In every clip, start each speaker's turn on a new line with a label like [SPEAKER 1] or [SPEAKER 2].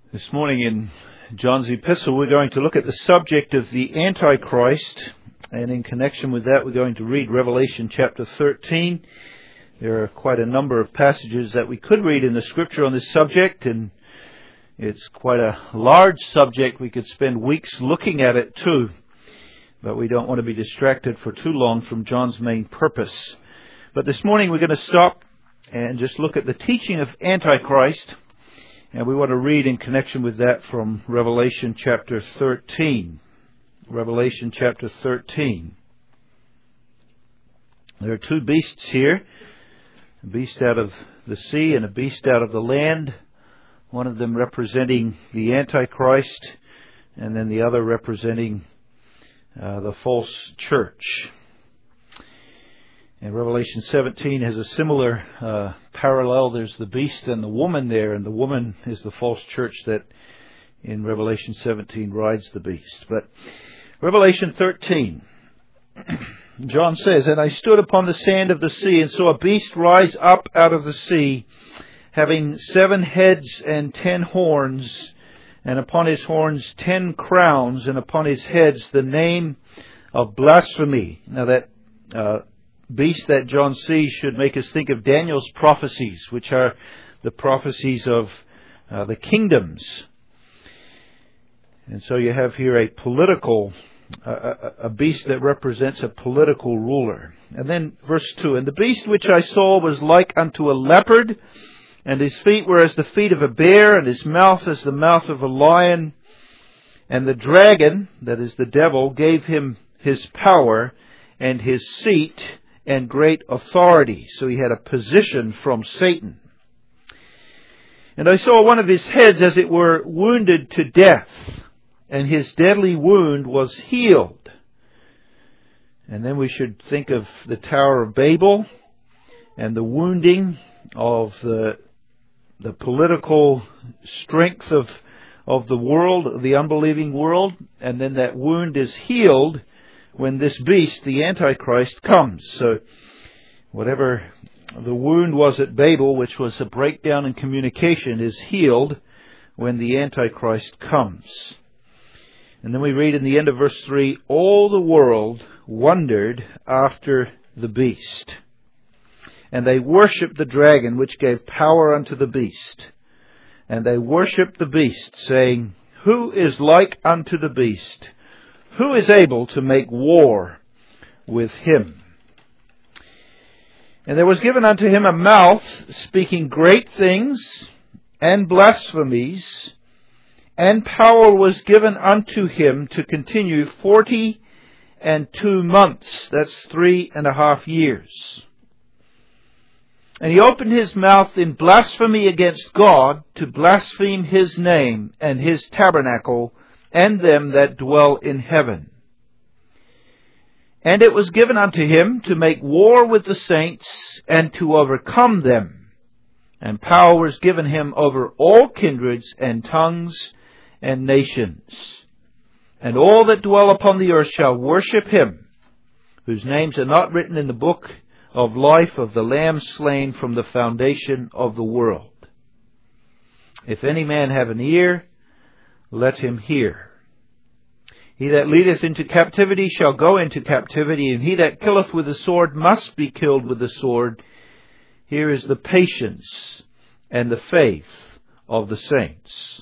[SPEAKER 1] This morning in John's epistle, we're going to look at the subject of the Antichrist, and in connection with that, we're going to read Revelation chapter 13. There are quite a number of passages that we could read in the Scripture on this subject, and it's quite a large subject. We could spend weeks looking at it too, but we don't want to be distracted for too long from John's main purpose. But this morning, we're going to stop and just look at the teaching of Antichrist. And we want to read in connection with that from Revelation chapter 13. Revelation chapter 13. There are two beasts here. A beast out of the sea and a beast out of the land. One of them representing the Antichrist, and then the other representing the false church. And Revelation 17 has a similar parallel. There's the beast and the woman there, and the woman is the false church that in Revelation 17 rides the beast. But Revelation 13, John says, "And I stood upon the sand of the sea, and saw a beast rise up out of the sea, having 7 heads and 10 horns, and upon his horns 10 crowns, and upon his heads the name of blasphemy." Now that beast that John sees should make us think of Daniel's prophecies, which are the prophecies of the kingdoms. And so you have here a political, a beast that represents a political ruler. And then verse 2, "And the beast which I saw was like unto a leopard, and his feet were as the feet of a bear, and his mouth as the mouth of a lion. And the dragon," that is the devil, "gave him his power and his seat and great authority." So he had a position from Satan. "And I saw one of his heads as it were wounded to death, and his deadly wound was healed." And then we should think of the Tower of Babel and the wounding of the political strength of the world, the unbelieving world, and then that wound is healed when this beast, the Antichrist, comes. So whatever the wound was at Babel, which was a breakdown in communication, is healed when the Antichrist comes. And then we read in the end of verse 3, "All the world wondered after the beast. And they worshipped the dragon, which gave power unto the beast. And they worshipped the beast, saying, Who is like unto the beast? Who is able to make war with him? And there was given unto him a mouth speaking great things and blasphemies, and power was given unto him to continue 42 months. That's 3.5 years. And he opened his mouth in blasphemy against God, to blaspheme his name and his tabernacle, and them that dwell in heaven. And it was given unto him to make war with the saints, and to overcome them. And power was given him over all kindreds and tongues and nations. And all that dwell upon the earth shall worship him, whose names are not written in the book of life of the Lamb slain from the foundation of the world. If any man have an ear, let him hear. He that leadeth into captivity shall go into captivity, and he that killeth with the sword must be killed with the sword. Here is the patience and the faith of the saints.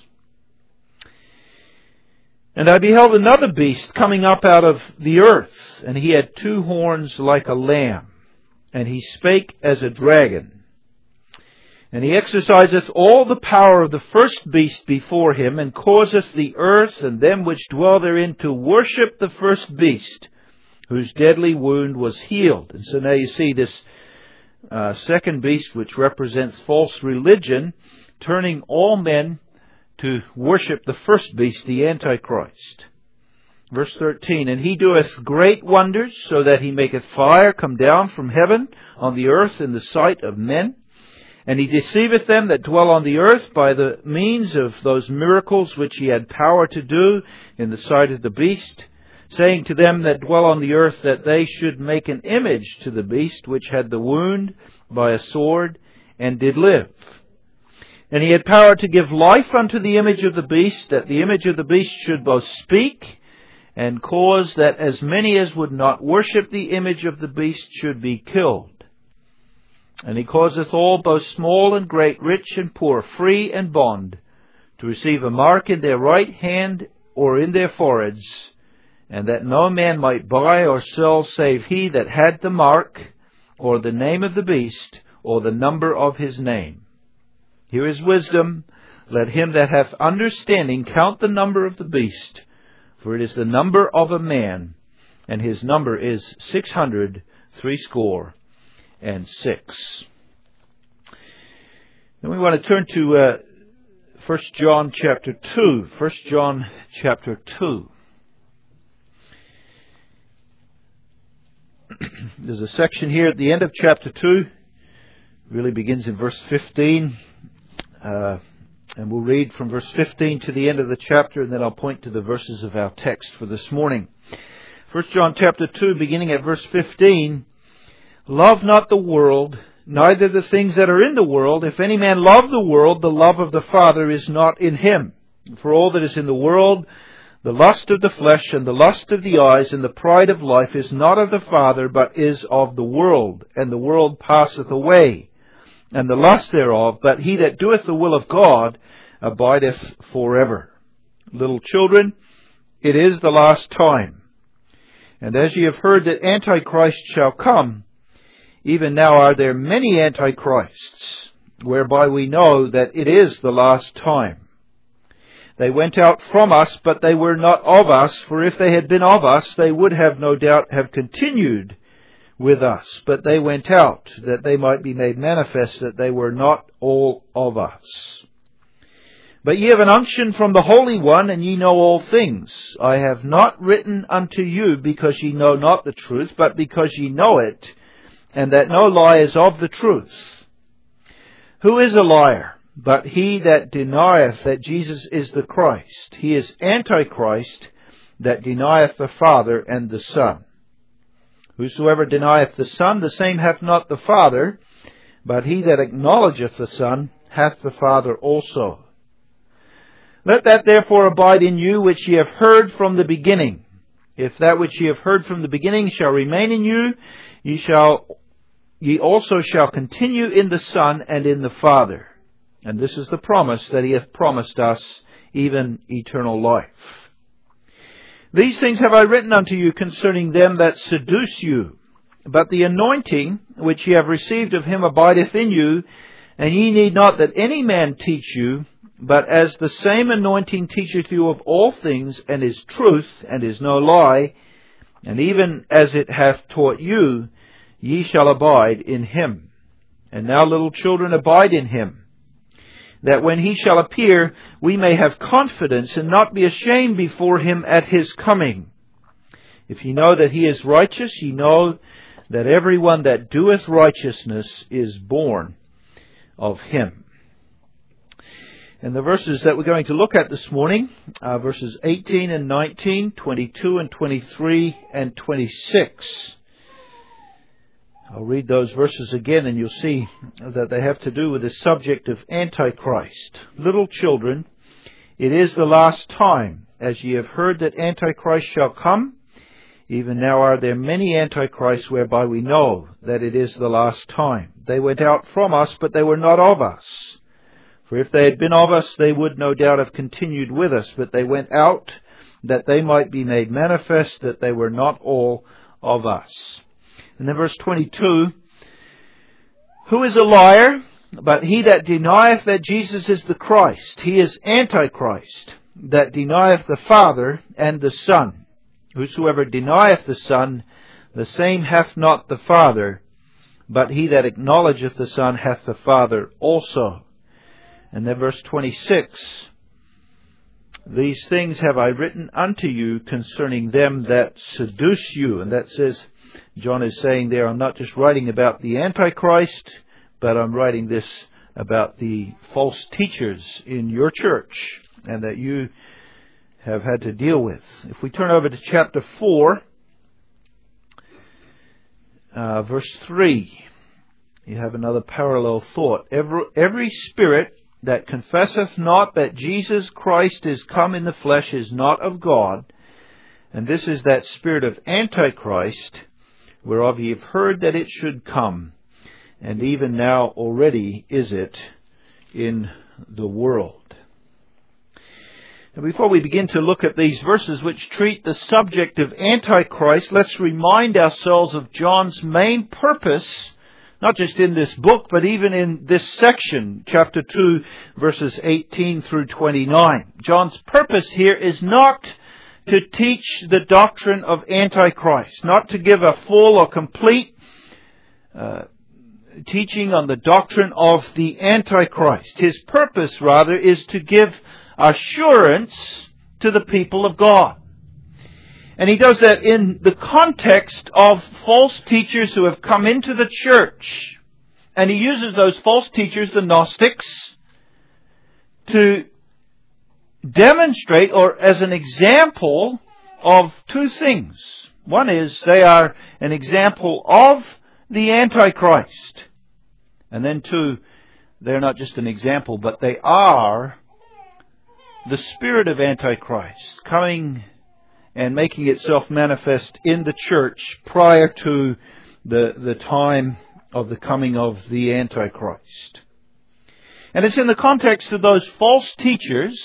[SPEAKER 1] And I beheld another beast coming up out of the earth, and he had 2 horns like a lamb, and he spake as a dragon. And he exerciseth all the power of the first beast before him, and causeth the earth and them which dwell therein to worship the first beast, whose deadly wound was healed. And so now you see this second beast, which represents false religion, turning all men to worship the first beast, the Antichrist. Verse 13, "And he doeth great wonders, so that he maketh fire come down from heaven on the earth in the sight of men. And he deceiveth them that dwell on the earth by the means of those miracles which he had power to do in the sight of the beast, saying to them that dwell on the earth that they should make an image to the beast which had the wound by a sword and did live. And he had power to give life unto the image of the beast, that the image of the beast should both speak, and cause that as many as would not worship the image of the beast should be killed. And he causeth all, both small and great, rich and poor, free and bond, to receive a mark in their right hand or in their foreheads, and that no man might buy or sell save he that had the mark, or the name of the beast, or the number of his name. Here is wisdom. Let him that hath understanding count the number of the beast, for it is the number of a man, and his number is 666. Then we want to turn to 1 John chapter 2. 1 John chapter 2. There's a section here at the end of chapter 2. It really begins in verse 15. And we'll read from verse 15 to the end of the chapter, and then I'll point to the verses of our text for this morning. 1 John chapter 2, beginning at verse 15. Love not the world, neither the things that are in the world. If any man love the world, the love of the Father is not in him. For all that is in the world, the lust of the flesh, and the lust of the eyes, and the pride of life, is not of the Father, but is of the world. And the world passeth away, and the lust thereof, but he that doeth the will of God abideth forever. Little children, it is the last time. And as ye have heard that Antichrist shall come, even now are there many antichrists, whereby we know that it is the last time. They went out from us, but they were not of us, for if they had been of us, they would have no doubt have continued with us. But they went out, that they might be made manifest that they were not all of us. But ye have an unction from the Holy One, and ye know all things. I have not written unto you because ye know not the truth, but because ye know it, and that no lie is of the truth. Who is a liar but he that denieth that Jesus is the Christ? He is Antichrist, that denieth the Father and the Son. Whosoever denieth the Son, the same hath not the Father, but he that acknowledgeth the Son hath the Father also. Let that therefore abide in you which ye have heard from the beginning. If that which ye have heard from the beginning shall remain in you, ye also shall continue in the Son and in the Father. And this is the promise that he hath promised us, even eternal life. These things have I written unto you concerning them that seduce you. But the anointing which ye have received of him abideth in you, and ye need not that any man teach you, but as the same anointing teacheth you of all things, and is truth, and is no lie, and even as it hath taught you, ye shall abide in him. And now, little children, abide in him, that when he shall appear, we may have confidence, and not be ashamed before him at his coming. If ye know that he is righteous, ye know that every one that doeth righteousness is born of him. And the verses that we're going to look at this morning are verses 18 and 19, 22 and 23 and 26. I'll read those verses again, and you'll see that they have to do with the subject of Antichrist. Little children, it is the last time, as ye have heard that Antichrist shall come. Even now are there many antichrists, whereby we know that it is the last time. They went out from us, but they were not of us. For if they had been of us, they would no doubt have continued with us. But they went out, that they might be made manifest that they were not all of us. And then verse 22, who is a liar, but he that denieth that Jesus is the Christ? He is Antichrist, that denieth the Father and the Son. Whosoever denieth the Son, the same hath not the Father, but he that acknowledgeth the Son hath the Father also. And then verse 26, these things have I written unto you concerning them that seduce you. And that says, John is saying there, I'm not just writing about the Antichrist, but I'm writing this about the false teachers in your church and that you have had to deal with. If we turn over to chapter 4, verse 3, you have another parallel thought. Every spirit that confesseth not that Jesus Christ is come in the flesh is not of God, and this is that spirit of Antichrist, whereof ye have heard that it should come, and even now already is it in the world. Now, before we begin to look at these verses which treat the subject of Antichrist, let's remind ourselves of John's main purpose, not just in this book, but even in this section, chapter 2, verses 18 through 29. John's purpose here is not to teach the doctrine of Antichrist, not to give a full or complete teaching on the doctrine of the Antichrist. His purpose, rather, is to give assurance to the people of God. And he does that in the context of false teachers who have come into the church. And he uses those false teachers, the Gnostics, to demonstrate, or as an example of two things. One is they are an example of the Antichrist. And then two, they're not just an example, but they are the spirit of Antichrist coming and making itself manifest in the church prior to the time of the coming of the Antichrist. And it's in the context of those false teachers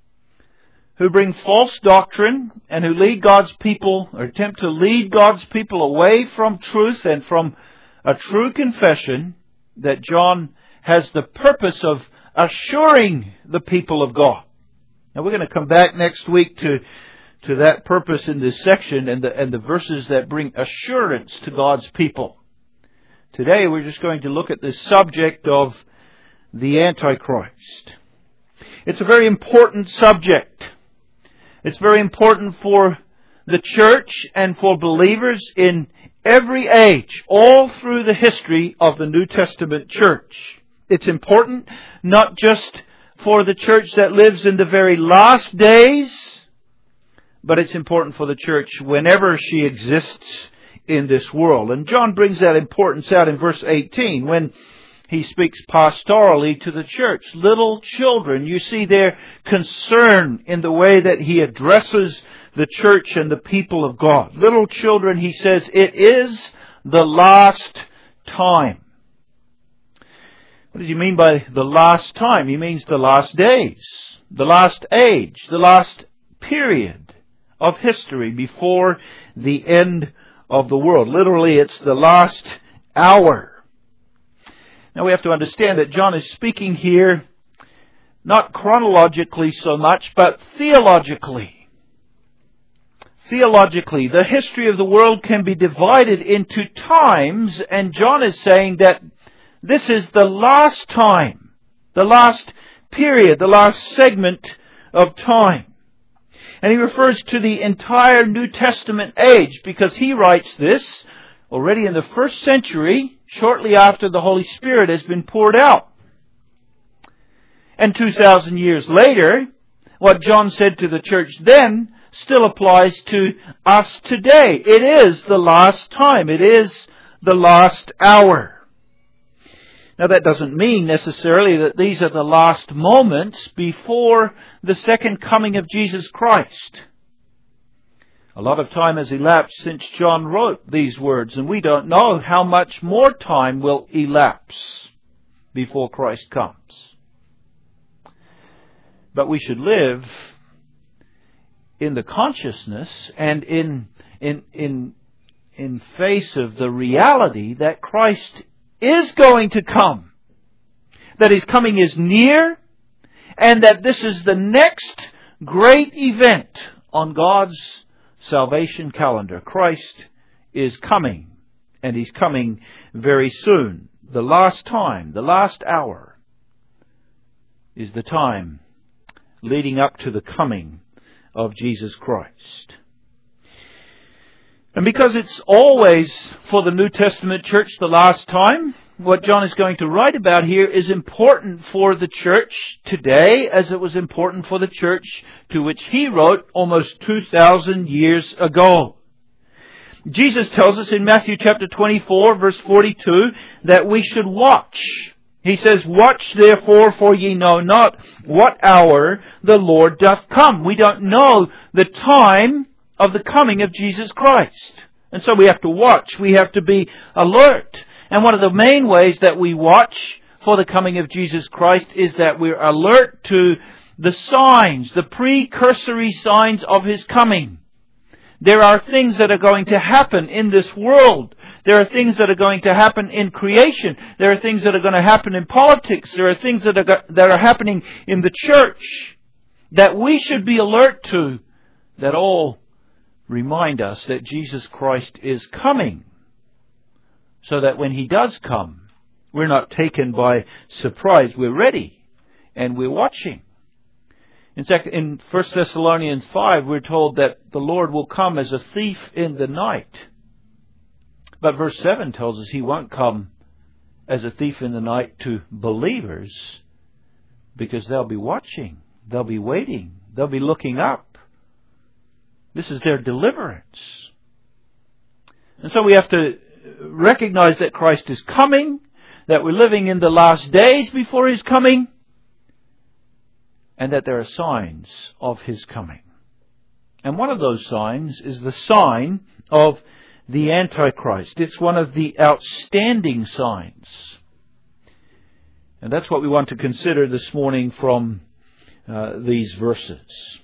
[SPEAKER 1] who bring false doctrine and who lead God's people, or attempt to lead God's people away from truth and from a true confession, that John has the purpose of assuring the people of God. Now we're going to come back next week to that purpose in this section and the verses that bring assurance to God's people. Today we're just going to look at this subject of the Antichrist. It's a very important subject. It's very important for the church and for believers in every age, all through the history of the New Testament church. It's important not just for the church that lives in the very last days, but it's important for the church whenever she exists in this world. And John brings that importance out in verse 18 when he speaks pastorally to the church. Little children, you see their concern in the way that he addresses the church and the people of God. Little children, he says, it is the last time. What does he mean by the last time? He means the last days, the last age, the last period of history before the end of the world. Literally, it's the last hour. Now we have to understand that John is speaking here not chronologically so much, but theologically. Theologically, the history of the world can be divided into times, and John is saying that this is the last time, the last period, the last segment of time. And he refers to the entire New Testament age because he writes this already in the first century, shortly after the Holy Spirit has been poured out. And 2,000 years later, what John said to the church then still applies to us today. It is the last time. It is the last hour. Now that doesn't mean necessarily that these are the last moments before the second coming of Jesus Christ. A lot of time has elapsed since John wrote these words, and we don't know how much more time will elapse before Christ comes. But we should live in the consciousness and in face of the reality that Christ is going to come, that His coming is near, and that this is the next great event on God's salvation calendar. Christ is coming, and He's coming very soon. The last time, the last hour, is the time leading up to the coming of Jesus Christ. And because it's always for the New Testament church the last time, what John is going to write about here is important for the church today as it was important for the church to which he wrote almost 2,000 years ago. Jesus tells us in Matthew chapter 24, verse 42, that we should watch. He says, "Watch therefore, for ye know not what hour the Lord doth come." We don't know the time of the coming of Jesus Christ. And so we have to watch. We have to be alert. And one of the main ways that we watch for the coming of Jesus Christ is that we're alert to the signs, the precursory signs of His coming. There are things that are going to happen in this world. There are things that are going to happen in creation. There are things that are going to happen in politics. There are things that are happening in the church that we should be alert to, that all remind us that Jesus Christ is coming, so that when He does come, we're not taken by surprise. We're ready and we're watching. In 1 Thessalonians 5, we're told that the Lord will come as a thief in the night. But verse 7 tells us He won't come as a thief in the night to believers, because they'll be watching, they'll be waiting, they'll be looking up. This is their deliverance. And so we have to recognize that Christ is coming, that we're living in the last days before His coming, and that there are signs of His coming. And one of those signs is the sign of the Antichrist. It's one of the outstanding signs. And that's what we want to consider this morning from these verses.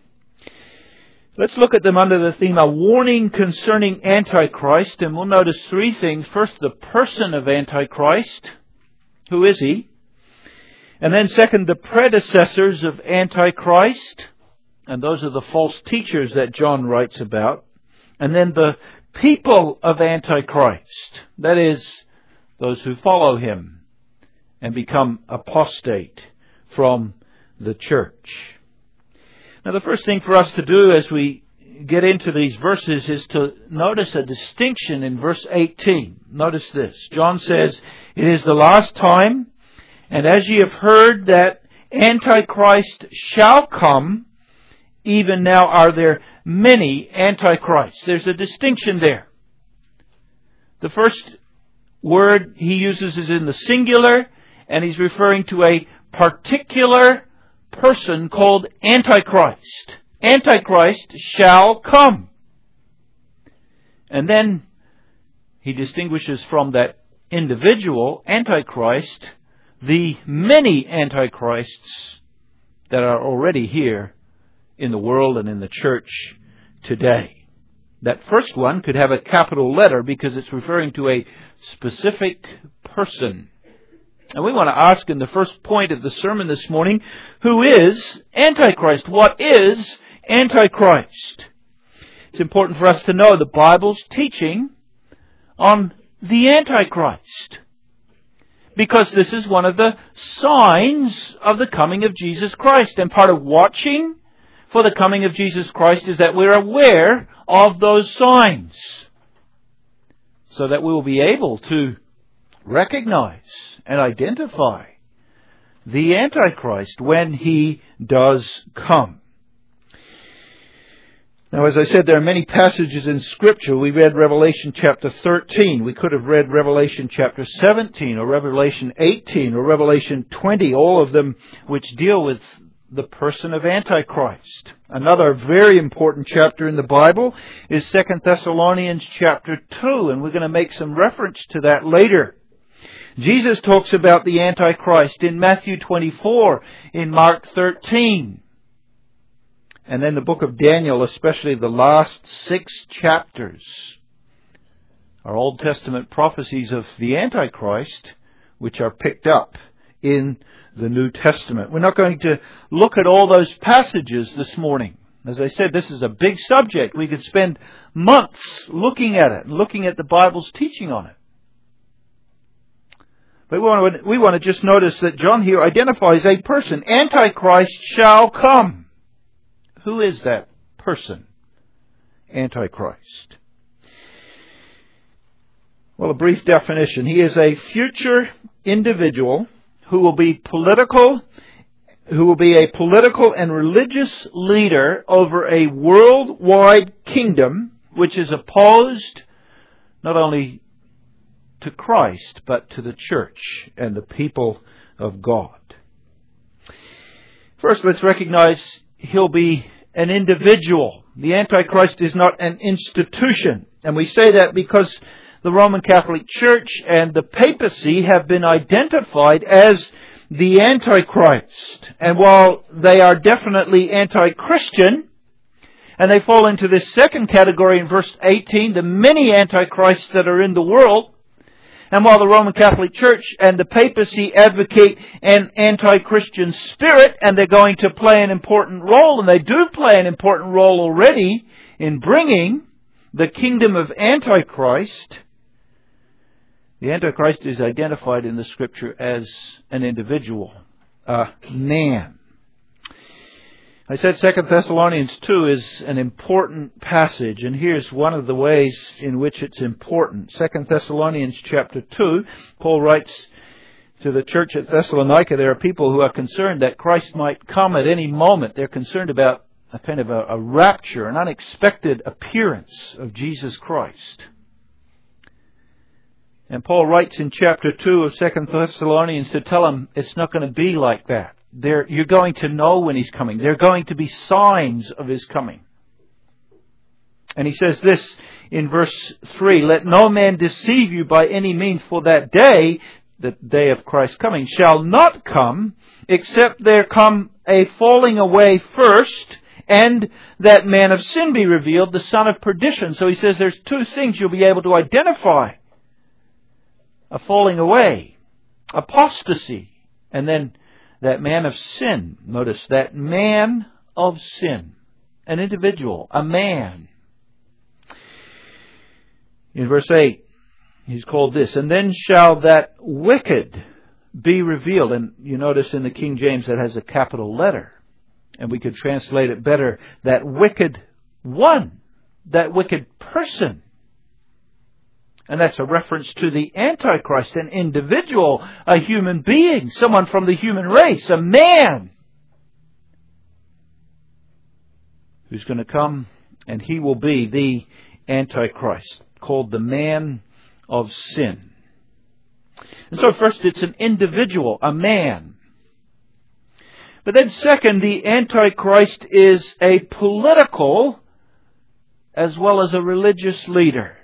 [SPEAKER 1] Let's look at them under the theme, a warning concerning Antichrist, and we'll notice three things. First, the person of Antichrist. Who is he? And then second, the predecessors of Antichrist, and those are the false teachers that John writes about. And then the people of Antichrist, that is, those who follow him and become apostate from the church. Now, the first thing for us to do as we get into these verses is to notice a distinction in verse 18. Notice this. John says, "It is the last time, and as ye have heard that Antichrist shall come, even now are there many Antichrists." There's a distinction there. The first word he uses is in the singular, and he's referring to a particular person called Antichrist. Antichrist shall come. And then he distinguishes from that individual Antichrist the many Antichrists that are already here in the world and in the church today. That first one could have a capital letter because it's referring to a specific person. And we want to ask in the first point of the sermon this morning, who is Antichrist? What is Antichrist? It's important for us to know the Bible's teaching on the Antichrist, because this is one of the signs of the coming of Jesus Christ. And part of watching for the coming of Jesus Christ is that we're aware of those signs, so that we will be able to recognize and identify the Antichrist when he does come. Now, as I said, there are many passages in Scripture. We read Revelation chapter 13. We could have read Revelation chapter 17 or Revelation 18 or Revelation 20, all of them which deal with the person of Antichrist. Another very important chapter in the Bible is 2 Thessalonians chapter 2, and we're going to make some reference to that later. Jesus talks about the Antichrist in Matthew 24, in Mark 13. And then the book of Daniel, especially the last 6 chapters, are Old Testament prophecies of the Antichrist, which are picked up in the New Testament. We're not going to look at all those passages this morning. As I said, this is a big subject. We could spend months looking at it, looking at the Bible's teaching on it. But we want to just notice that John here identifies a person. Antichrist shall come. Who is that person? Antichrist. Well, a brief definition. He is a future individual who will be a political and religious leader over a worldwide kingdom which is opposed not only to Christ, but to the church and the people of God. First, let's recognize he'll be an individual. The Antichrist is not an institution. And we say that because the Roman Catholic Church and the papacy have been identified as the Antichrist. And while they are definitely anti-Christian, and they fall into this second category in verse 18, the many antichrists that are in the world, and while the Roman Catholic Church and the papacy advocate an anti-Christian spirit, and they're going to play an important role, and they do play an important role already in bringing the kingdom of Antichrist, the Antichrist is identified in the Scripture as an individual, a man. I said 2 Thessalonians 2 is an important passage, and here's one of the ways in which it's important. 2 Thessalonians chapter 2, Paul writes to the church at Thessalonica, there are people who are concerned that Christ might come at any moment. They're concerned about a kind of a rapture, an unexpected appearance of Jesus Christ. And Paul writes in chapter 2 of 2 Thessalonians to tell them it's not going to be like that. You're going to know when He's coming. There are going to be signs of His coming. And he says this in verse 3, "Let no man deceive you by any means, for that day, the day of Christ's coming, shall not come, except there come a falling away first, and that man of sin be revealed, the son of perdition." So he says there's two things you'll be able to identify. A falling away, apostasy, and then that man of sin. Notice, that man of sin. An individual, a man. In verse 8, he's called this, "And then shall that wicked be revealed." And you notice in the King James that has a capital letter. And we could translate it better, that wicked one, that wicked person. And that's a reference to the Antichrist, an individual, a human being, someone from the human race, a man who's going to come, and he will be the Antichrist, called the man of sin. And so first it's an individual, a man. But then second, the Antichrist is a political as well as a religious leader.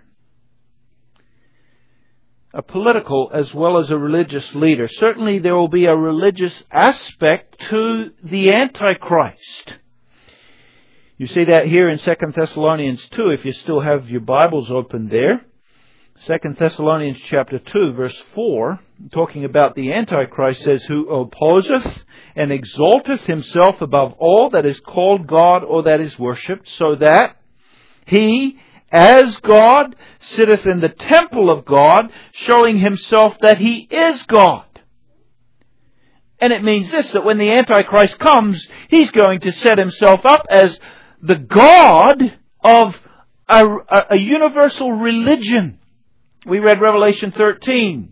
[SPEAKER 1] A political as well as a religious leader. Certainly there will be a religious aspect to the Antichrist. You see that here in 2 Thessalonians 2, if you still have your Bibles open there. 2 Thessalonians chapter 2, verse 4, talking about the Antichrist, says, "Who opposeth and exalteth himself above all that is called God or that is worshipped, so that he, as God, sitteth in the temple of God, showing himself that he is God." And it means this, that when the Antichrist comes, he's going to set himself up as the God of a universal religion. We read Revelation 13.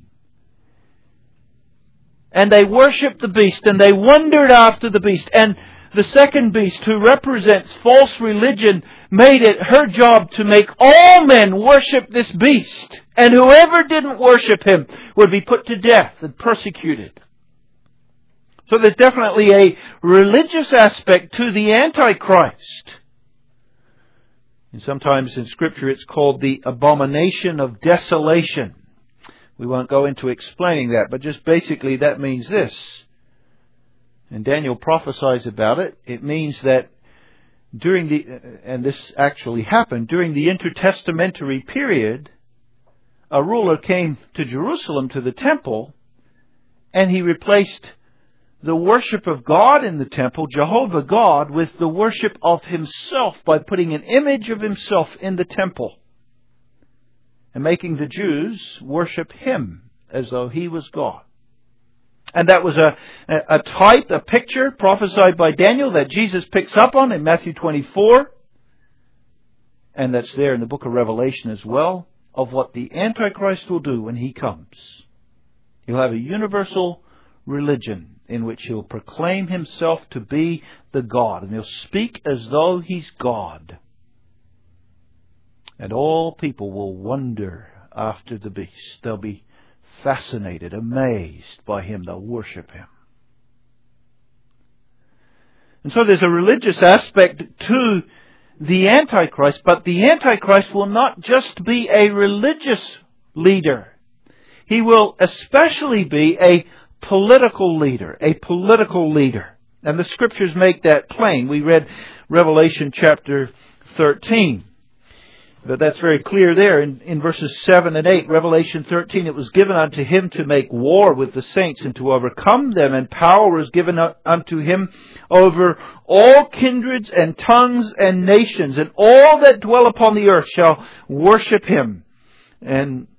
[SPEAKER 1] "And they worshipped the beast, and they wondered after the beast." And the second beast, who represents false religion, made it her job to make all men worship this beast. And whoever didn't worship him would be put to death and persecuted. So there's definitely a religious aspect to the Antichrist. And sometimes in Scripture it's called the abomination of desolation. We won't go into explaining that, but just basically that means this. And Daniel prophesies about it. It means that and this actually happened, during the intertestamentary period, a ruler came to Jerusalem, to the temple, and he replaced the worship of God in the temple, Jehovah God, with the worship of himself by putting an image of himself in the temple and making the Jews worship him as though he was God. And that was a type, a picture prophesied by Daniel that Jesus picks up on in Matthew 24. And that's there in the book of Revelation as well, of what the Antichrist will do when he comes. He'll have a universal religion in which he'll proclaim himself to be the God. And he'll speak as though he's God. And all people will wonder after the beast. They'll be fascinated, amazed by Him. They'll worship Him. And so there's a religious aspect to the Antichrist, but the Antichrist will not just be a religious leader. He will especially be a political leader, And the Scriptures make that plain. We read Revelation chapter 13. But that's very clear there in verses 7 and 8. Revelation 13, it was given unto Him to make war with the saints and to overcome them, and power was given unto Him over all kindreds and tongues and nations, and all that dwell upon the earth shall worship Him. And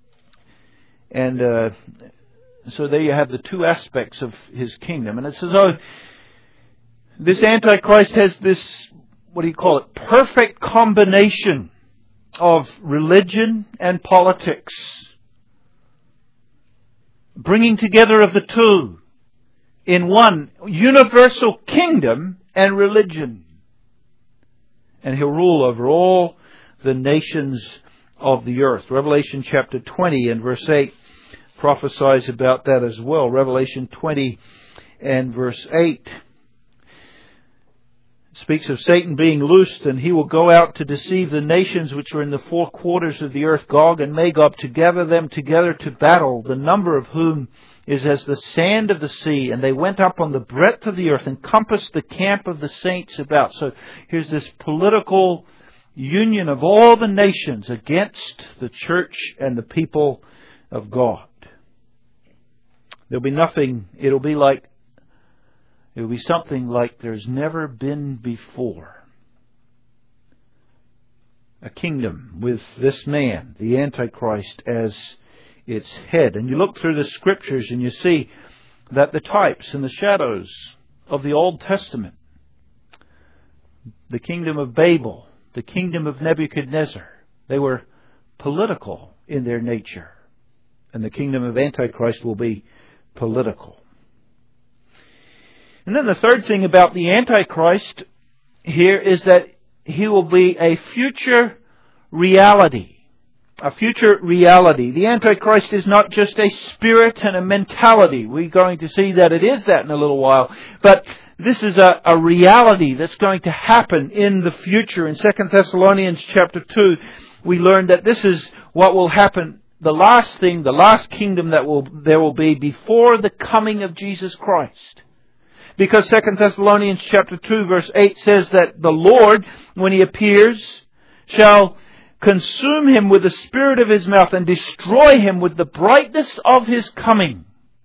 [SPEAKER 1] so there you have the two aspects of His kingdom. And it's as though this Antichrist has this, perfect combination of religion and politics. Bringing together of the two in one universal kingdom and religion. And He'll rule over all the nations of the earth. Revelation chapter 20 and verse 8 prophesies about that as well. Revelation 20 and verse 8 speaks of Satan being loosed, and he will go out to deceive the nations which are in the four quarters of the earth, Gog and Magog, to gather them together to battle, the number of whom is as the sand of the sea. And they went up on the breadth of the earth and compassed the camp of the saints about. So here's this political union of all the nations against the church and the people of God. There'll be nothing, it'll be something like there's never been before. A kingdom with this man, the Antichrist, as its head. And you look through the Scriptures and you see that the types and the shadows of the Old Testament, the kingdom of Babel, the kingdom of Nebuchadnezzar, they were political in their nature. And the kingdom of Antichrist will be political. And then the third thing about the Antichrist here is that he will be a future reality. A future reality. The Antichrist is not just a spirit and a mentality. We're going to see that it is that in a little while. But this is a reality that's going to happen in the future. In 2 Thessalonians chapter 2, we learn that this is what will happen. The last kingdom there will be before the coming of Jesus Christ. Because 2 Thessalonians chapter 2 verse 8 says that the Lord, when He appears, shall consume him with the spirit of His mouth and destroy him with the brightness of His coming.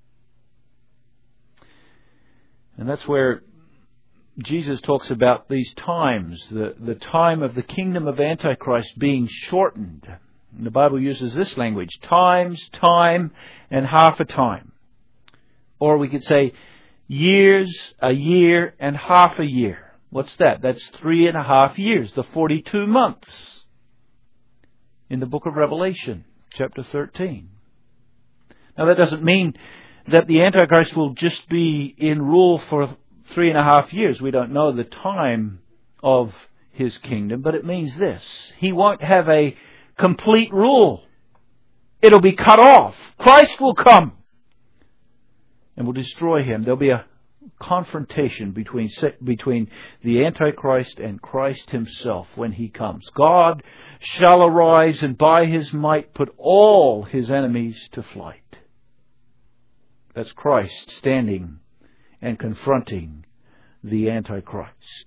[SPEAKER 1] And that's where Jesus talks about these times, the time of the kingdom of Antichrist being shortened. And the Bible uses this language, times, time, and half a time. Or we could say years, a year, and half a year. What's that? That's 3.5 years, the 42 months in the book of Revelation, chapter 13. Now that doesn't mean that the Antichrist will just be in rule for 3.5 years. We don't know the time of his kingdom, but it means this. He won't have a complete rule. It'll be cut off. Christ will come and will destroy him. There'll be a confrontation between the Antichrist and Christ Himself when He comes. God shall arise and by His might put all His enemies to flight. That's Christ standing and confronting the Antichrist.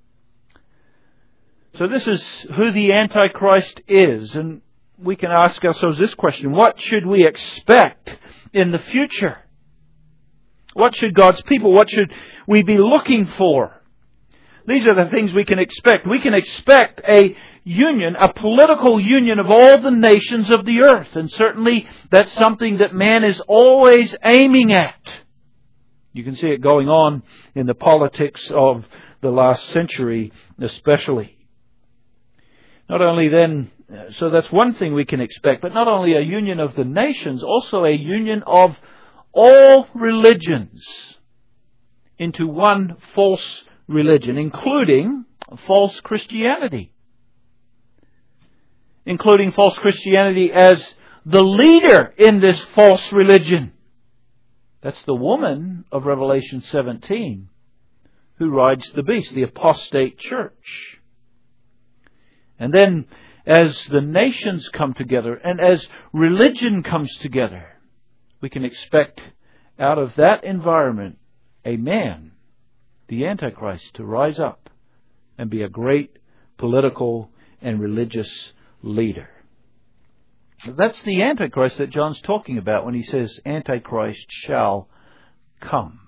[SPEAKER 1] So this is who the Antichrist is, and we can ask ourselves this question: what should we expect in the future? What should God's people, what should we be looking for? These are the things we can expect. We can expect a union, a political union of all the nations of the earth. And certainly that's something that man is always aiming at. You can see it going on in the politics of the last century especially. Not only then, so that's one thing we can expect, but not only a union of the nations, also a union of all religions into one false religion, including false Christianity. Including false Christianity as the leader in this false religion. That's the woman of Revelation 17 who rides the beast, the apostate church. And then as the nations come together and as religion comes together, we can expect out of that environment a man, the Antichrist, to rise up and be a great political and religious leader. That's the Antichrist that John's talking about when he says Antichrist shall come.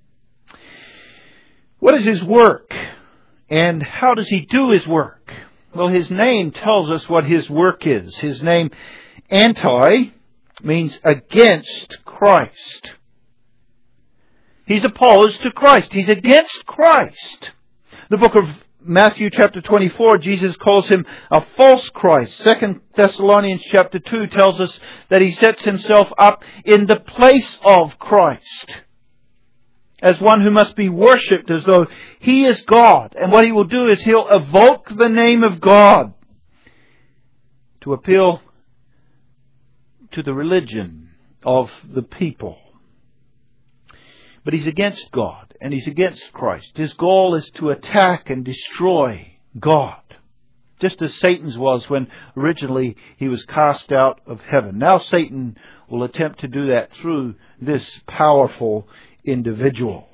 [SPEAKER 1] What is his work? And how does he do his work? Well, his name tells us what his work is. His name, anti, means against Christ. He's opposed to Christ. He's against Christ. The book of Matthew chapter 24, Jesus calls him a false Christ. 2 Thessalonians chapter 2 tells us that he sets himself up in the place of Christ as one who must be worshipped as though he is God. And what he will do is he'll evoke the name of God to appeal to the religion of the people. But he's against God and he's against Christ. His goal is to attack and destroy God, just as Satan's was when originally he was cast out of heaven. Now Satan will attempt to do that through this powerful individual.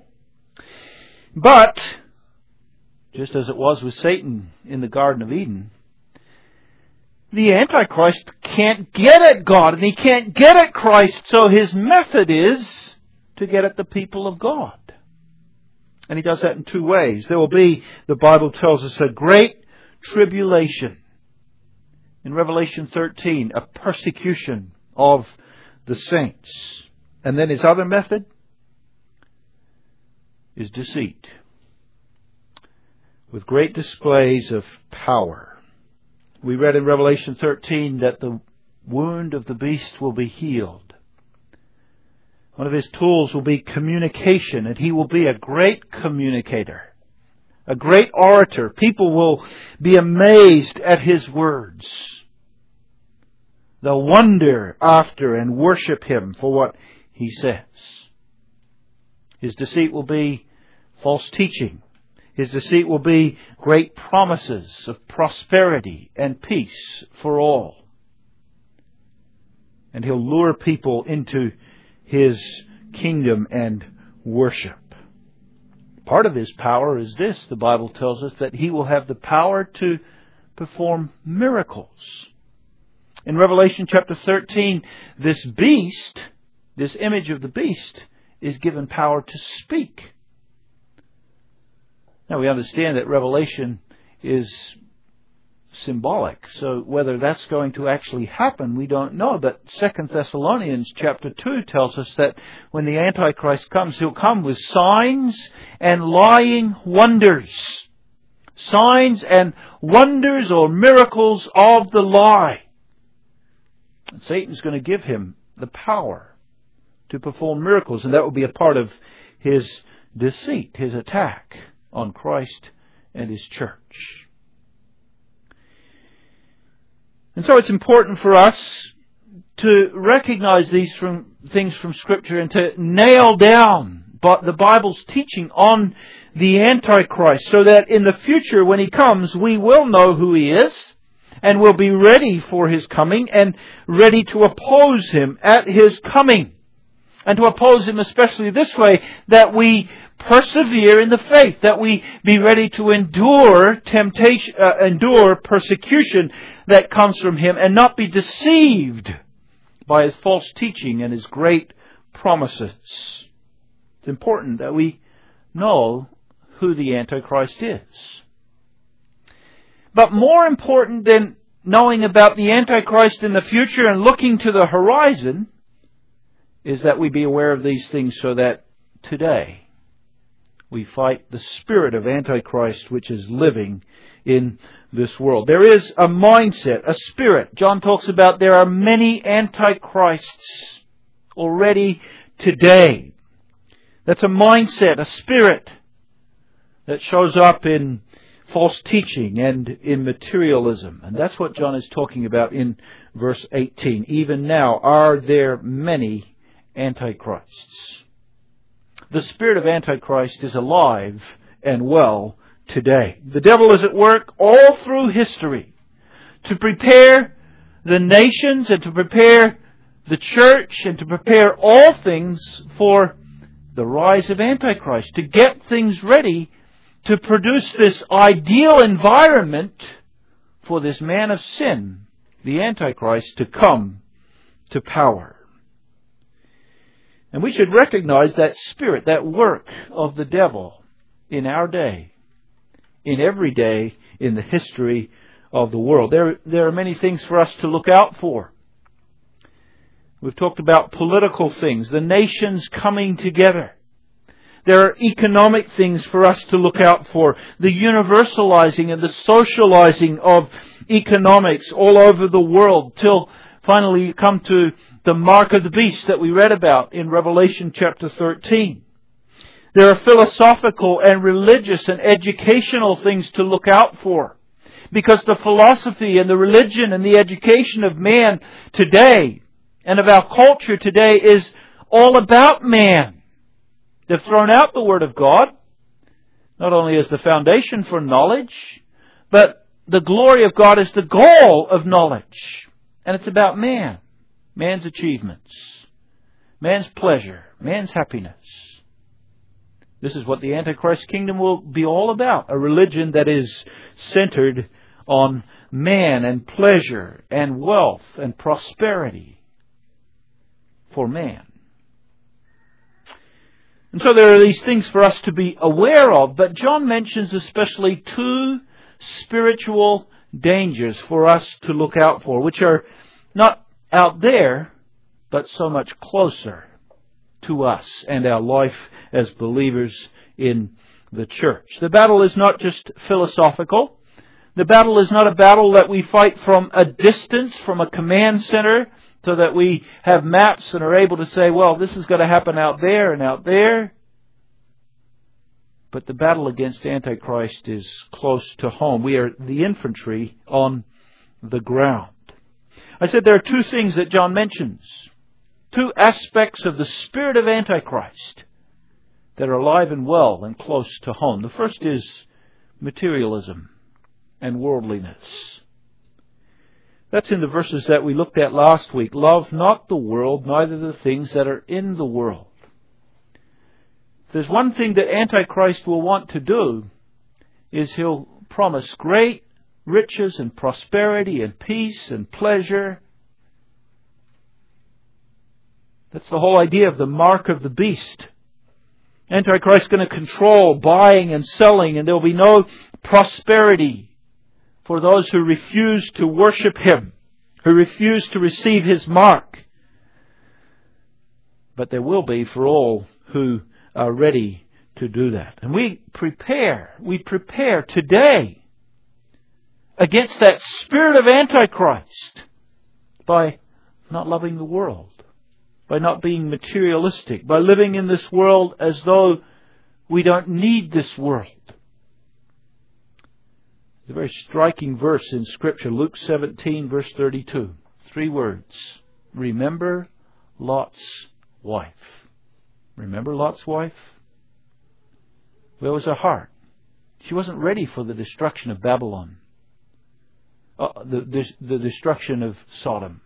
[SPEAKER 1] But, just as it was with Satan in the Garden of Eden, the Antichrist can't get at God and he can't get at Christ, so his method is to get at the people of God. And he does that in two ways. There will be, the Bible tells us, a great tribulation. In Revelation 13, a persecution of the saints. And then his other method is deceit, with great displays of power. We read in Revelation 13 that the wound of the beast will be healed. One of his tools will be communication, and he will be a great communicator, a great orator. People will be amazed at his words. They'll wonder after and worship him for what he says. His deceit will be false teaching. His deceit will be great promises of prosperity and peace for all. And he'll lure people into his kingdom and worship. Part of his power is this, the Bible tells us, that he will have the power to perform miracles. In Revelation chapter 13, this beast, this image of the beast, is given power to speak. Now we understand that Revelation is symbolic, so whether that's going to actually happen, we don't know. But 2 Thessalonians chapter 2 tells us that when the Antichrist comes, he'll come with signs and lying wonders. Signs and wonders or miracles of the lie. And Satan's going to give him the power to perform miracles, and that will be a part of his deceit, his attack on Christ and his church. And so it's important for us to recognize these things from Scripture and to nail down the Bible's teaching on the Antichrist, so that in the future when he comes, we will know who he is and will be ready for his coming and ready to oppose him at his coming. And to oppose him especially this way, that we persevere in the faith, that we be ready to endure temptation, endure persecution that comes from him, and not be deceived by his false teaching and his great promises. It's important that we know who the Antichrist is. But more important than knowing about the Antichrist in the future and looking to the horizon is that we be aware of these things so that today we fight the spirit of Antichrist which is living in this world. There is a mindset, a spirit. John talks about there are many Antichrists already today. That's a mindset, a spirit that shows up in false teaching and in materialism. And that's what John is talking about in verse 18. Even now are there many antichrists. The spirit of Antichrist is alive and well today. The devil is at work all through history to prepare the nations and to prepare the church and to prepare all things for the rise of Antichrist, to get things ready to produce this ideal environment for this man of sin, the Antichrist, to come to power. And we should recognize that spirit, that work of the devil in our day, in every day in the history of the world. There are many things for us to look out for. We've talked about political things, the nations coming together. There are economic things for us to look out for, the universalizing and the socializing of economics all over the world, till finally you come to the mark of the beast that we read about in Revelation chapter 13. There are philosophical and religious and educational things to look out for, because the philosophy and the religion and the education of man today and of our culture today is all about man. They've thrown out the Word of God, not only as the foundation for knowledge, but the glory of God is the goal of knowledge. And it's about man, man's achievements, man's pleasure, man's happiness. This is what the Antichrist kingdom will be all about, a religion that is centered on man and pleasure and wealth and prosperity for man. And so there are these things for us to be aware of, but John mentions especially two spiritual dangers for us to look out for, which are not out there, but so much closer to us and our life as believers in the church. The battle is not just philosophical. The battle is not a battle that we fight from a distance, from a command center, so that we have maps and are able to say, well, this is going to happen out there and out there. But the battle against Antichrist is close to home. We are the infantry on the ground. I said there are two things that John mentions. Two aspects of the spirit of Antichrist that are alive and well and close to home. The first is materialism and worldliness. That's in the verses that we looked at last week. Love not the world, neither the things that are in the world. If there's one thing that Antichrist will want to do, is he'll promise great riches and prosperity and peace and pleasure. That's the whole idea of the mark of the beast. Antichrist is going to control buying and selling, and there will be no prosperity for those who refuse to worship Him, who refuse to receive His mark. But there will be for all who are ready to do that. And we prepare today against that spirit of Antichrist by not loving the world, by not being materialistic, by living in this world as though we don't need this world. It's a very striking verse in Scripture, Luke 17, verse 32. 3 words. Remember Lot's wife. Remember Lot's wife? Where was her heart? She wasn't ready for the destruction of Babylon. The destruction of Sodom.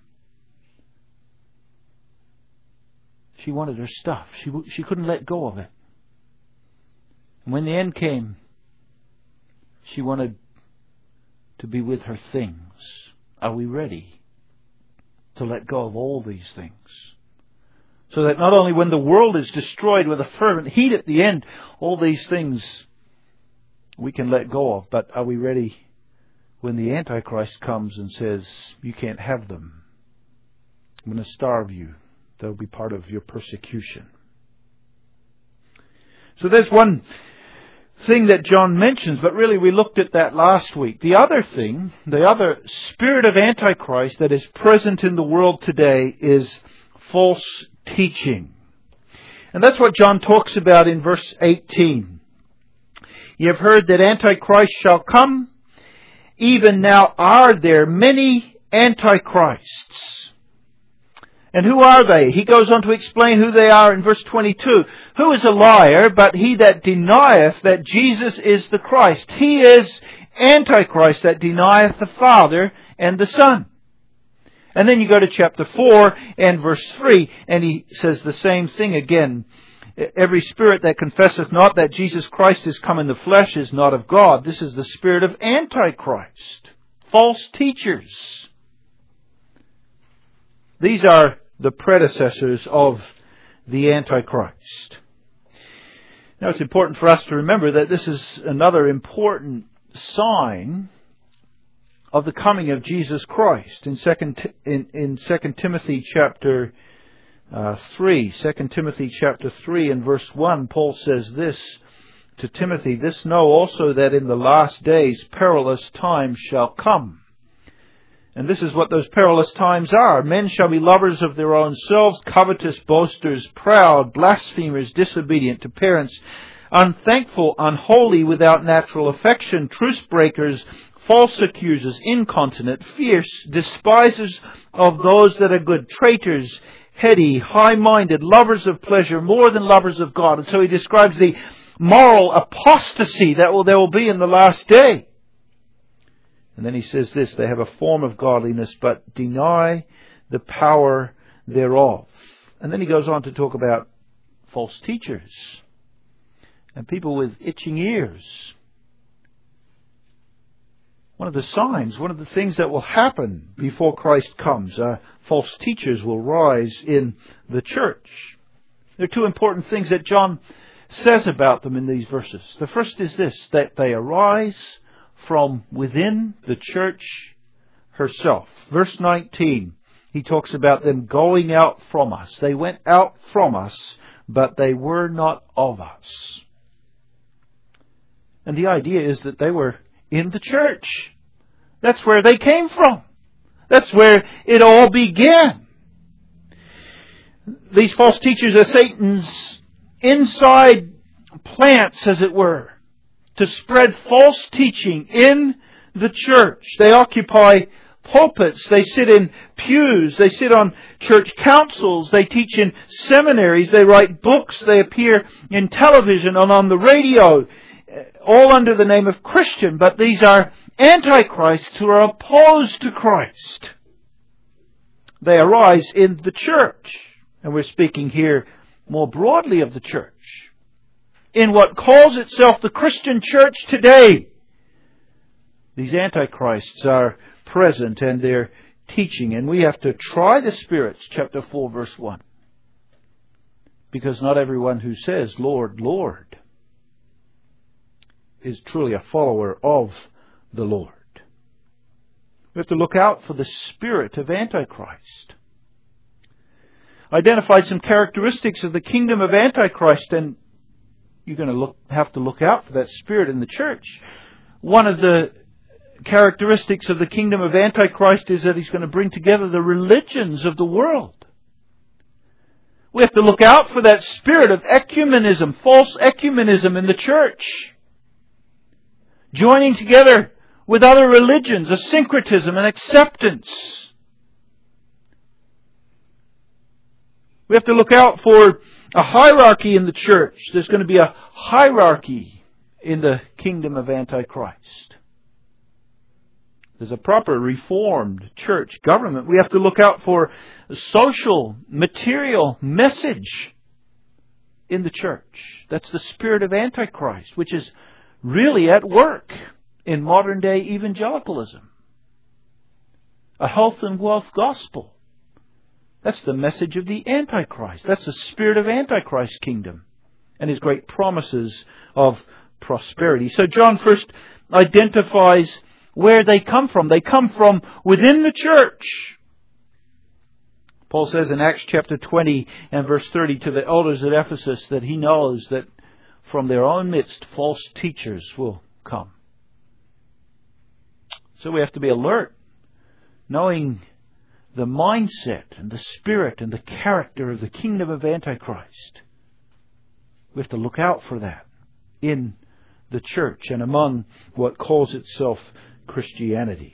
[SPEAKER 1] She wanted her stuff. She couldn't let go of it. And when the end came, she wanted to be with her things. Are we ready to let go of all these things? So that not only when the world is destroyed with a fervent heat at the end, all these things we can let go of, but are we ready when the Antichrist comes and says, you can't have them. I'm going to starve you. They'll be part of your persecution. So there's one thing that John mentions, but really we looked at that last week. The other thing, the other spirit of Antichrist that is present in the world today is false teaching. And that's what John talks about in verse 18. Ye have heard that Antichrist shall come. Even now are there many Antichrists. And who are they? He goes on to explain who they are in verse 22. Who is a liar but he that denieth that Jesus is the Christ? He is Antichrist that denieth the Father and the Son. And then you go to chapter 4 and verse 3, and he says the same thing again. Every spirit that confesseth not that Jesus Christ is come in the flesh is not of God. This is the spirit of Antichrist. False teachers. These are the predecessors of the Antichrist. Now it's important for us to remember that this is another important sign of the coming of Jesus Christ. In 2 Timothy chapter 3, 2 Timothy chapter 3 and verse 1, Paul says this to Timothy, This know also that in the last days perilous times shall come. And this is what those perilous times are. Men shall be lovers of their own selves, covetous, boasters, proud, blasphemers, disobedient to parents, unthankful, unholy, without natural affection, truce breakers, false accusers, incontinent, fierce, despisers of those that are good, traitors, heady, high-minded, lovers of pleasure more than lovers of God. And so he describes the moral apostasy that there will be in the last day. And then he says this, they have a form of godliness but deny the power thereof. And then he goes on to talk about false teachers and people with itching ears. One of the signs, one of the things that will happen before Christ comes, false teachers will rise in the church. There are two important things that John says about them in these verses. The first is this, that they arise from within the church herself. Verse 19, he talks about them going out from us. They went out from us, but they were not of us. And the idea is that they were in the church. That's where they came from. That's where it all began. These false teachers are Satan's inside plants, as it were, to spread false teaching in the church. They occupy pulpits. They sit in pews. They sit on church councils. They teach in seminaries. They write books. They appear in television and on the radio, all under the name of Christian. But these are Antichrists who are opposed to Christ. They arise in the church. And we're speaking here more broadly of the church. In what calls itself the Christian church today, these Antichrists are present and they're teaching. And we have to try the spirits, chapter 4, verse 1. Because not everyone who says, Lord, Lord, is truly a follower of the Lord. We have to look out for the spirit of Antichrist. I identified some characteristics of the kingdom of Antichrist, and you're going to have to look out for that spirit in the church. One of the characteristics of the kingdom of Antichrist is that he's going to bring together the religions of the world. We have to look out for that spirit of ecumenism, false ecumenism in the church. Joining together with other religions, a syncretism and acceptance. We have to look out for a hierarchy in the church. There's going to be a hierarchy in the kingdom of Antichrist. There's a proper reformed church government. We have to look out for a social, material message in the church. That's the spirit of Antichrist, which is really at work in modern day evangelicalism. A health and wealth gospel. That's the message of the Antichrist. That's the spirit of Antichrist's kingdom and his great promises of prosperity. So John first identifies where they come from. They come from within the church. Paul says in Acts chapter 20 and verse 30 to the elders at Ephesus that he knows that from their own midst false teachers will come. So we have to be alert, knowing the mindset and the spirit and the character of the kingdom of Antichrist. We have to look out for that in the church and among what calls itself Christianity.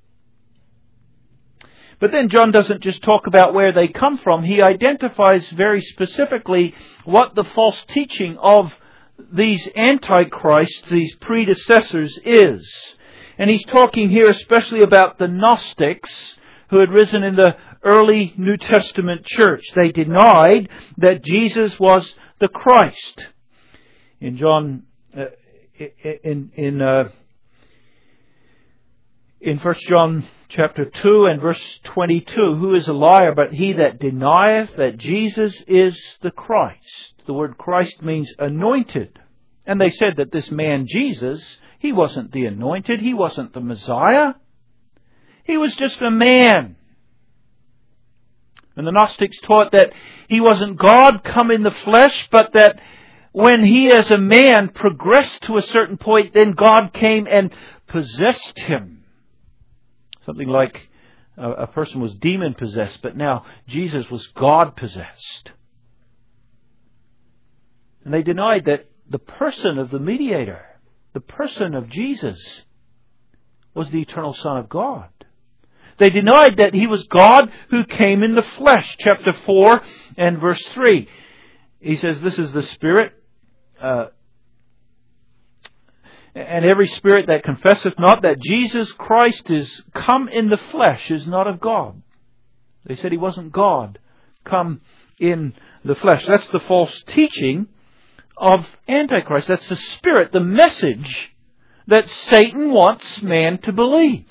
[SPEAKER 1] But then John doesn't just talk about where they come from. He identifies very specifically what the false teaching of these antichrists, these predecessors, is. And he's talking here especially about the Gnostics who had risen in the early New Testament church. They denied that Jesus was the Christ. In John, in 1 John chapter 2 and verse 22, who is a liar but he that denieth that Jesus is the Christ? The word Christ means anointed. And they said that this man Jesus, he wasn't the anointed, he wasn't the Messiah. He was just a man. And the Gnostics taught that he wasn't God come in the flesh, but that when he as a man progressed to a certain point, then God came and possessed him. Something like a person was demon-possessed, but now Jesus was God-possessed. And they denied that the person of the mediator, the person of Jesus, was the eternal Son of God. They denied that he was God who came in the flesh. Chapter 4 and verse 3. He says, this is the Spirit. And every spirit that confesseth not that Jesus Christ is come in the flesh is not of God. They said he wasn't God come in the flesh. That's the false teaching of Antichrist. That's the spirit, the message that Satan wants man to believe.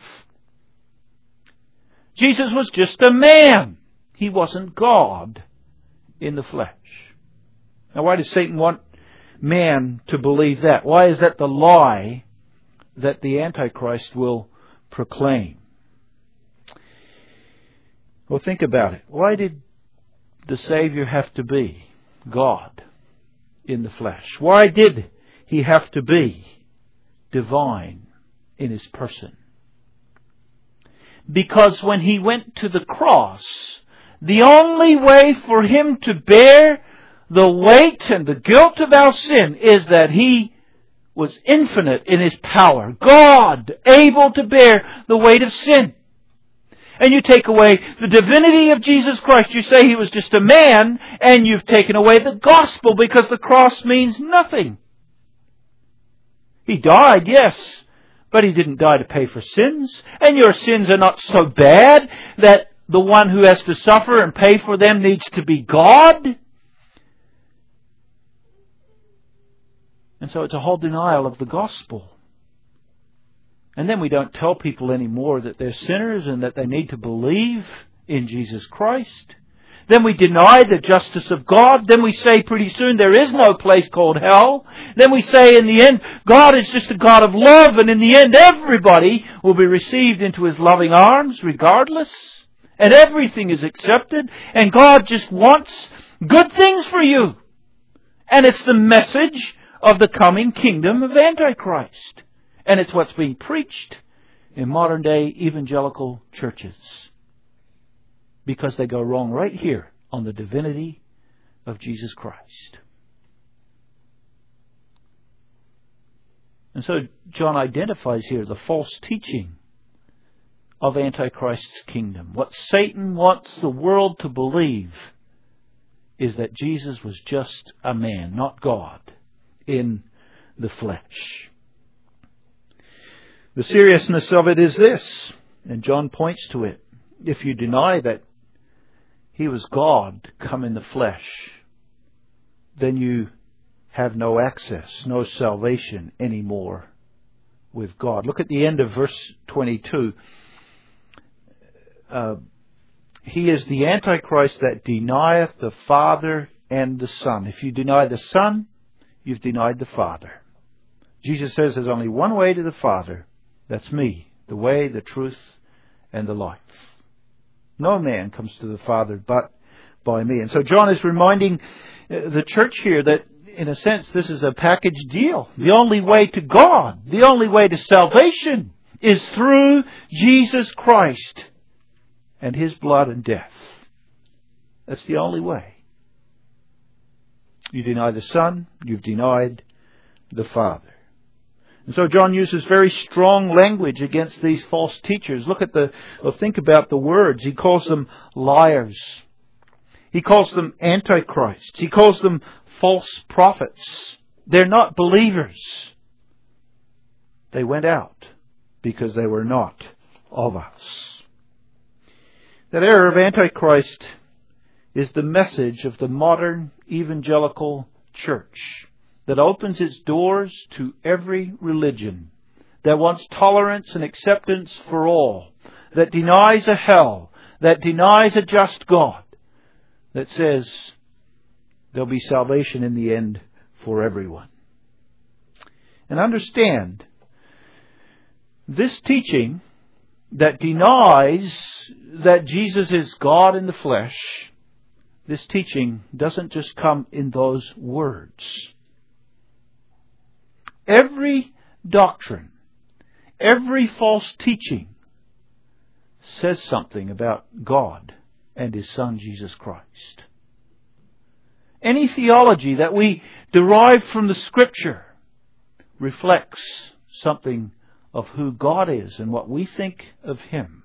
[SPEAKER 1] Jesus was just a man. He wasn't God in the flesh. Now, why does Satan want man to believe that? Why is that the lie that the Antichrist will proclaim? Well, think about it. Why did the Savior have to be God in the flesh? Why did he have to be divine in his person? Because when he went to the cross, the only way for him to bear the weight and the guilt of our sin is that he was infinite in his power. God, able to bear the weight of sin. And you take away the divinity of Jesus Christ. You say he was just a man, and you've taken away the gospel because the cross means nothing. He died, yes, but he didn't die to pay for sins. And your sins are not so bad that the one who has to suffer and pay for them needs to be God. And so it's a whole denial of the gospel. And then we don't tell people anymore that they're sinners and that they need to believe in Jesus Christ. Then we deny the justice of God. Then we say pretty soon there is no place called hell. Then we say in the end, God is just a God of love, and in the end everybody will be received into his loving arms regardless. And everything is accepted, and God just wants good things for you. And it's the message of the coming kingdom of Antichrist. And it's what's being preached in modern day evangelical churches. Because they go wrong right here on the divinity of Jesus Christ. And so John identifies here the false teaching of Antichrist's kingdom. What Satan wants the world to believe is that Jesus was just a man, not God, in the flesh. The seriousness of it is this, and John points to it. If you deny that he was God come in the flesh, then you have no access, no salvation anymore with God. Look at the end of verse 22. He is the Antichrist that denieth the Father and the Son. If you deny the Son, you've denied the Father. Jesus says there's only one way to the Father. That's me, the way, the truth, and the life. No man comes to the Father but by me. And so John is reminding the church here that, in a sense, this is a package deal. The only way to God, the only way to salvation is through Jesus Christ and his blood and death. That's the only way. You deny the Son, you've denied the Father. And so John uses very strong language against these false teachers. Think about the words. He calls them liars. He calls them antichrists. He calls them false prophets. They're not believers. They went out because they were not of us. That error of Antichrist is the message of the modern evangelical church that opens its doors to every religion, that wants tolerance and acceptance for all, that denies a hell, that denies a just God, that says there'll be salvation in the end for everyone. And understand, this teaching that denies that Jesus is God in the flesh, this teaching doesn't just come in those words. Every doctrine, every false teaching says something about God and His Son, Jesus Christ. Any theology that we derive from the Scripture reflects something of who God is and what we think of Him.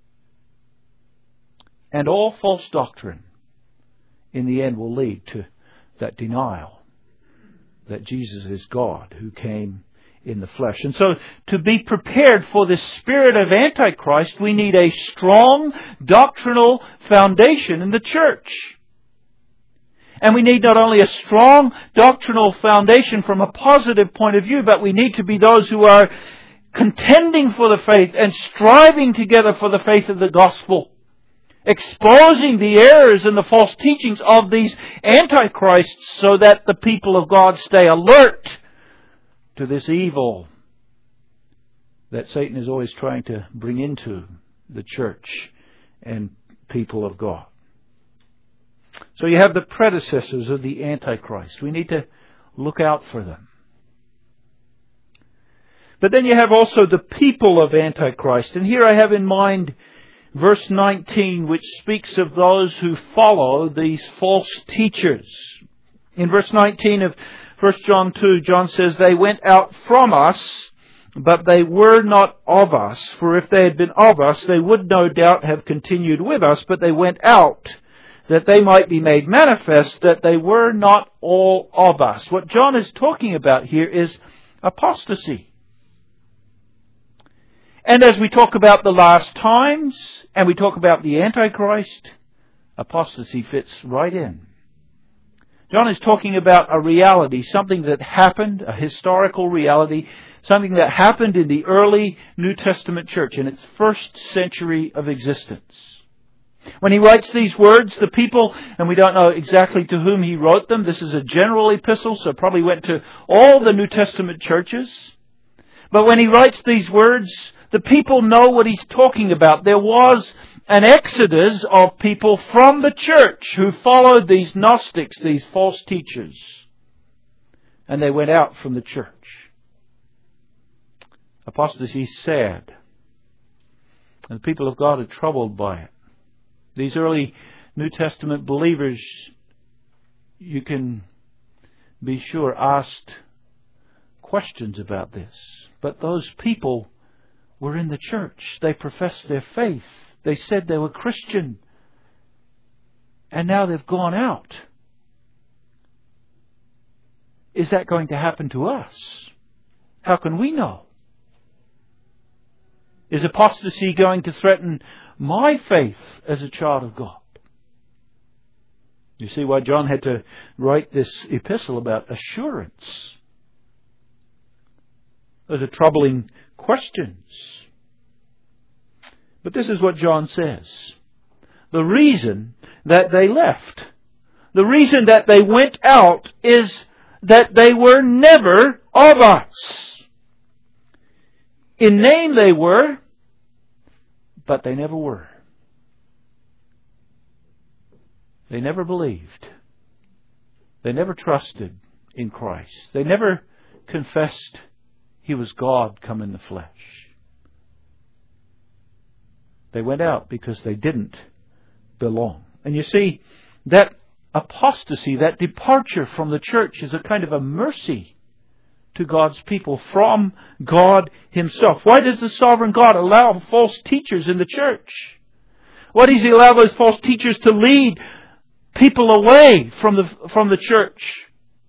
[SPEAKER 1] And all false doctrine, in the end, will lead to that denial that Jesus is God who came in the flesh. And so, to be prepared for this spirit of Antichrist, we need a strong doctrinal foundation in the church. And we need not only a strong doctrinal foundation from a positive point of view, but we need to be those who are contending for the faith and striving together for the faith of the gospel, exposing the errors and the false teachings of these antichrists so that the people of God stay alert to this evil that Satan is always trying to bring into the church and people of God. So you have the predecessors of the Antichrist. We need to look out for them. But then you have also the people of Antichrist. And here I have in mind verse 19, which speaks of those who follow these false teachers. In verse 19 of 1 John 2, John says, "They went out from us, but they were not of us. For if they had been of us, they would no doubt have continued with us. But they went out, that they might be made manifest that they were not all of us." What John is talking about here is apostasy. And as we talk about the last times, and we talk about the Antichrist, apostasy fits right in. John is talking about a reality, something that happened, a historical reality, something that happened in the early New Testament church in its first century of existence. When he writes these words, the people, and we don't know exactly to whom he wrote them, this is a general epistle, so it probably went to all the New Testament churches. But when he writes these words, the people know what he's talking about. There was an exodus of people from the church who followed these Gnostics, these false teachers. And they went out from the church. Apostasy is sad. And the people of God are troubled by it. These early New Testament believers, you can be sure, asked questions about this. But those people were in the church. They professed their faith. They said they were Christian. And now they've gone out. Is that going to happen to us? How can we know? Is apostasy going to threaten my faith as a child of God? You see why John had to write this epistle about assurance. Those are troubling questions. But this is what John says. The reason that they left, the reason that they went out, is that they were never of us. In name they were, but they never were. They never believed. They never trusted in Christ. They never confessed He was God come in the flesh. They went out because they didn't belong. And you see, that apostasy, that departure from the church, is a kind of a mercy to God's people from God Himself. Why does the sovereign God allow false teachers in the church? Why does He allow those false teachers to lead people away from the church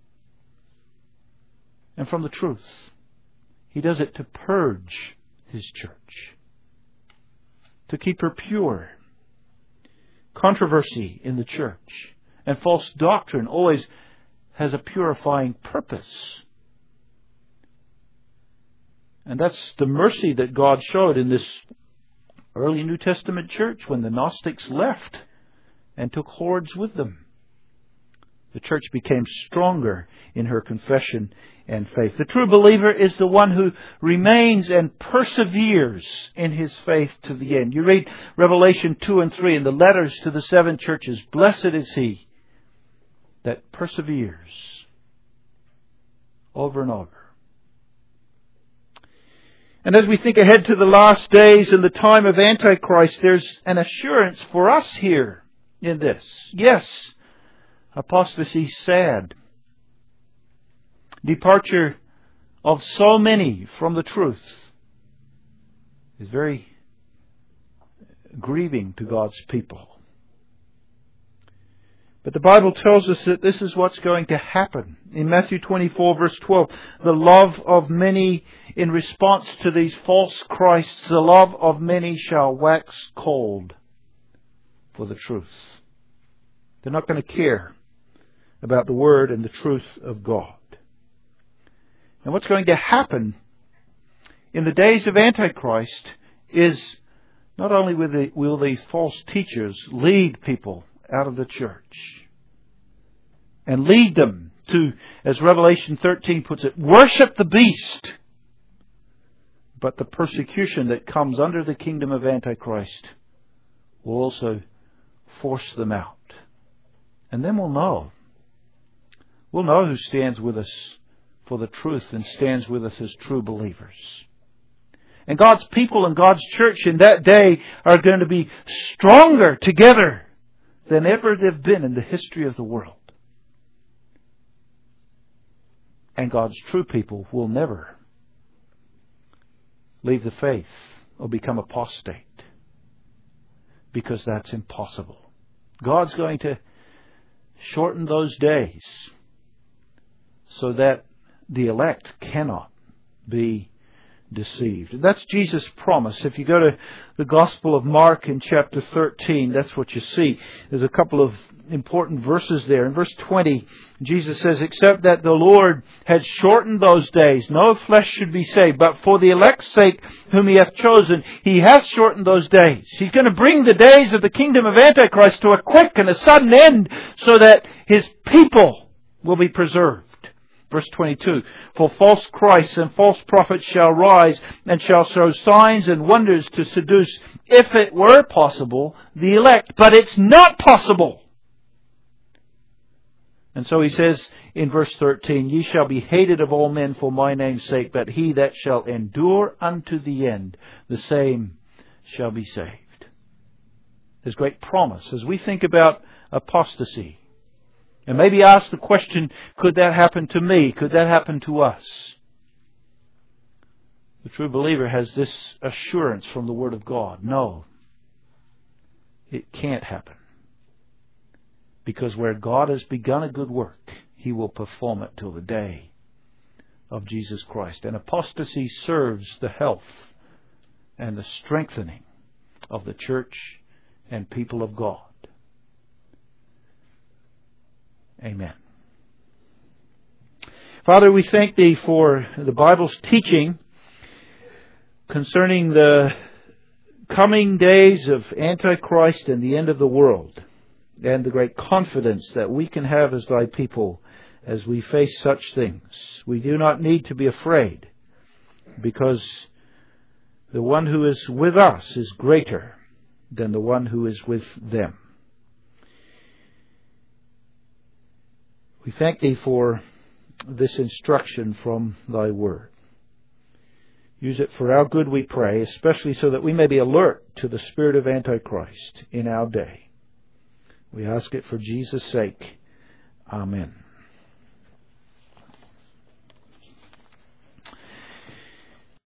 [SPEAKER 1] and from the truth? He does it to purge His church, to keep her pure. Controversy in the church and false doctrine always has a purifying purpose. And that's the mercy that God showed in this early New Testament church when the Gnostics left and took hordes with them. The church became stronger in her confession and faith. The true believer is the one who remains and perseveres in his faith to the end. You read Revelation 2 and 3 in the letters to the 7 churches. Blessed is he that perseveres over and over. And as we think ahead to the last days and the time of Antichrist, there's an assurance for us here in this. Yes, apostasy is sad. Departure of so many from the truth is very grieving to God's people. But the Bible tells us that this is what's going to happen. In Matthew 24 verse 12, the love of many in response to these false Christs, the love of many shall wax cold for the truth. They're not going to care about the Word and the truth of God. And what's going to happen in the days of Antichrist is not only will these false teachers lead people out of the church and lead them to, as Revelation 13 puts it, worship the beast, but the persecution that comes under the kingdom of Antichrist will also force them out. And then we'll know. We'll know who stands with us for the truth and stands with us as true believers. And God's people and God's church in that day are going to be stronger together than ever they've been in the history of the world. And God's true people will never leave the faith or become apostate, because that's impossible. God's going to shorten those days so that the elect cannot be deceived. And that's Jesus' promise. If you go to the Gospel of Mark in chapter 13, that's what you see. There's a couple of important verses there. In verse 20, Jesus says, except that the Lord had shortened those days, no flesh should be saved. But for the elect's sake, whom He hath chosen, He hath shortened those days. He's going to bring the days of the kingdom of Antichrist to a quick and a sudden end so that His people will be preserved. Verse 22, for false Christs and false prophets shall rise and shall show signs and wonders to seduce, if it were possible, the elect. But it's not possible. And so he says in verse 13, ye shall be hated of all men for my name's sake, but he that shall endure unto the end, the same shall be saved. There's great promise as we think about apostasy. And maybe ask the question, could that happen to me? Could that happen to us? The true believer has this assurance from the Word of God. No, it can't happen. Because where God has begun a good work, He will perform it till the day of Jesus Christ. And apostasy serves the health and the strengthening of the church and people of God. Amen. Father, we thank Thee for the Bible's teaching concerning the coming days of Antichrist and the end of the world, and the great confidence that we can have as Thy people as we face such things. We do not need to be afraid, because the one who is with us is greater than the one who is with them. We thank Thee for this instruction from Thy Word. Use it for our good, we pray, especially so that we may be alert to the spirit of Antichrist in our day. We ask it for Jesus' sake. Amen.